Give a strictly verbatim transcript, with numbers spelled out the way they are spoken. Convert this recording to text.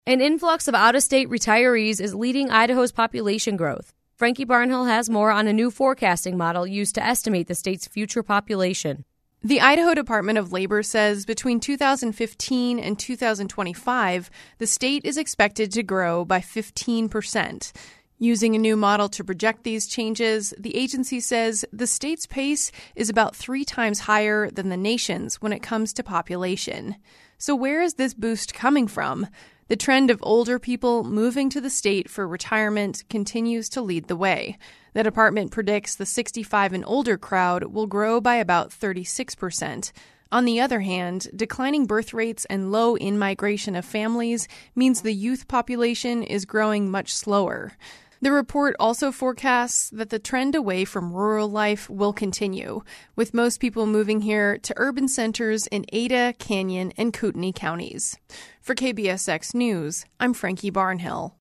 An influx of out-of-state retirees is leading Idaho's population growth. Frankie Barnhill has more on a new forecasting model used to estimate the state's future population. The Idaho Department of Labor says between two thousand fifteen and two thousand twenty-five, the state is expected to grow by fifteen percent. Using a new model to project these changes, the agency says the state's pace is about three times higher than the nation's when it comes to population. So where is this boost coming from? The trend of older people moving to the state for retirement continues to lead the way. The department predicts the sixty-five and older crowd will grow by about thirty-six percent. On the other hand, declining birth rates and low in-migration of families means the youth population is growing much slower. The report also forecasts that the trend away from rural life will continue, with most people moving here to urban centers in Ada, Canyon, and Kootenai counties. For K B S X News, I'm Frankie Barnhill.